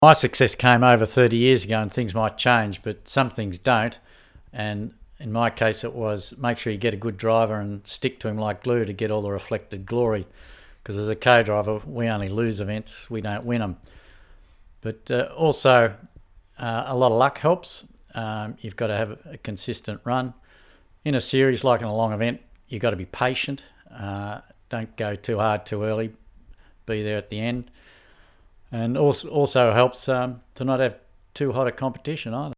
My success came over 30 years ago and things might change, but some things don't. And in my case, it was make sure you get a good driver and stick to him like glue to get all the reflected glory. Because as a co-driver, we only lose events, we don't win them. But also, a lot of luck helps. You've got to have a consistent run. In a series, like in a long event, you've got to be patient. Don't go too hard too early. Be there at the end. And also helps to not have too hot a competition either.